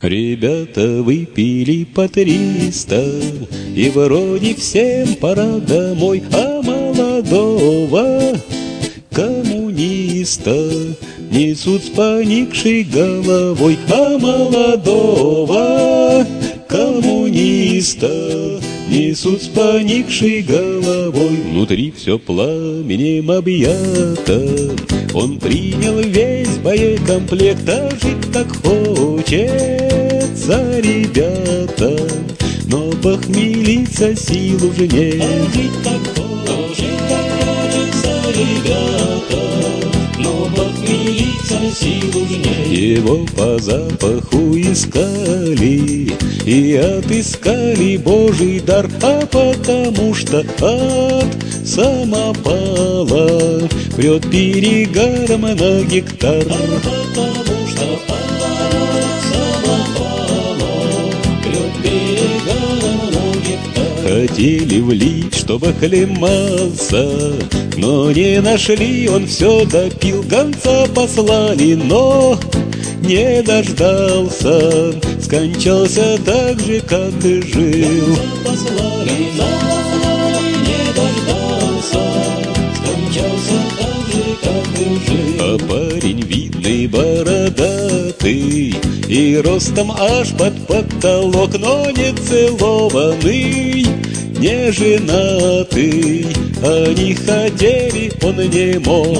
Ребята выпили по 300, и вроде всем пора домой, а молодого коммуниста несут с поникшей головой, а молодого коммуниста несут с поникшей головой. Внутри все пламенем объято, он принял весь боекомплект, а жить так хочется, ребята, но похмелиться сил уже нет. А жить так хочется, ребята, но похмелиться сил уже нет. Его по запаху искали и отыскали Божий дар, а потому что от самопала прет перегаром на гектар. А потому что от самопала прет перегаром на гектар. Хотели влить, чтобы оклемался, но не нашли, он все допил. Гонца послали, но не дождался, скончался так же, как и жил. Послали, но не дождался, скончался так же, как и жил. А парень видный, бородатый, и ростом аж под потолок, но не целованный, не женатый, они хотели, он не мог.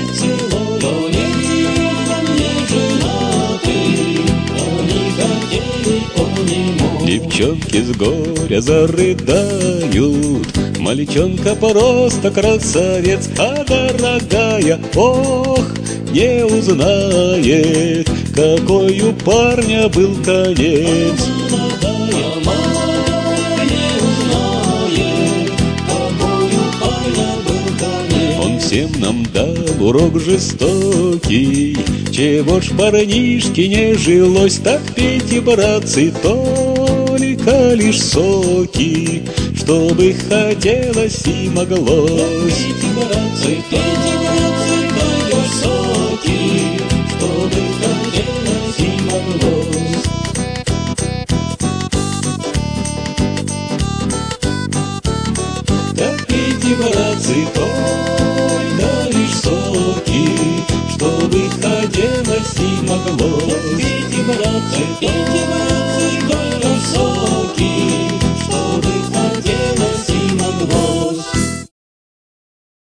Девчонки с горя зарыдают, мальчонка просто красавец, а дорогая, ох, не узнает, какой у парня был конец. Он всем нам дал урок жестокий, чего ж парнишке не жилось, так пейте, братцы, только лишь соки, чтобы хотелось и моглось. Пейте, братцы, пейте,